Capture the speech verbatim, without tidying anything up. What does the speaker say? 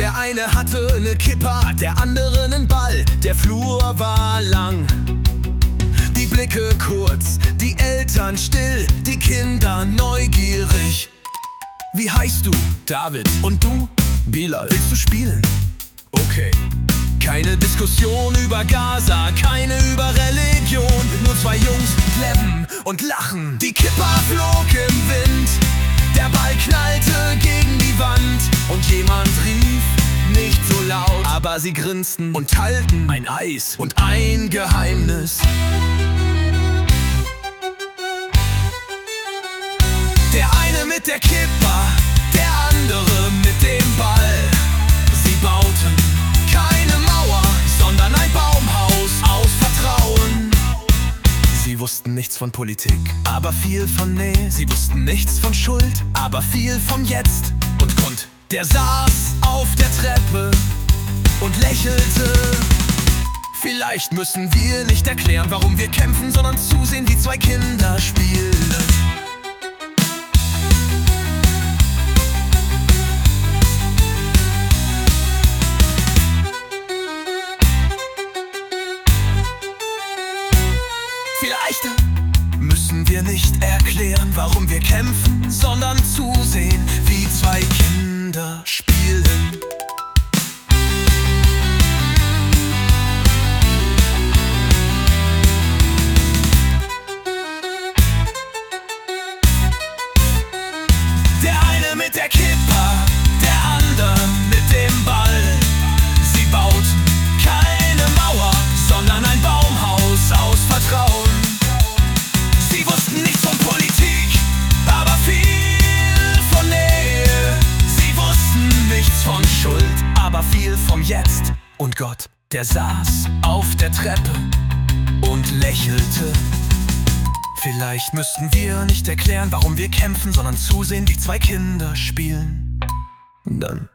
Der eine hatte ne Kippa, der andere nen Ball. Der Flur war lang, die Blicke kurz, die Eltern still, die Kinder neugierig. Wie heißt du? David. Und du? Bilal. Willst du spielen? Okay. Keine Diskussion über Gaza, keine über Religion. Nur zwei Jungs klemmen und lachen. Die Kippa flog im Wind, der Ball knallte gegen die Wand. Und jemand rief, nicht so laut, aber sie grinsten und teilten ein Eis und ein Geheimnis. Der eine mit der Kippa, der andere mit dem Ball. Sie bauten keine Mauer, sondern ein Baumhaus aus Vertrauen. Sie wussten nichts von Politik, aber viel von Nähe. Sie wussten nichts von Schuld, aber viel vom Jetzt. Und Grund, der saß auf der Treppe und lächelte. Vielleicht müssen wir nicht erklären, warum wir kämpfen, sondern zusehen, wie zwei Kinder spielen. Vielleicht müssen wir nicht erklären, warum wir kämpfen, sondern zusehen, wie zwei Kinder spielen. Der eine mit der Kippa, der andere mit dem Ball. Sie bauten keine Mauer, sondern ein Baumhaus aus Vertrauen. Sie wussten nichts von Politik, aber viel von Nähe. Sie wussten nichts von Schuld, aber viel vom Jetzt. Und Gott, der saß auf der Treppe und lächelte. Vielleicht müssten wir nicht erklären, warum wir kämpfen, sondern zusehen, wie zwei Kinder spielen. Und dann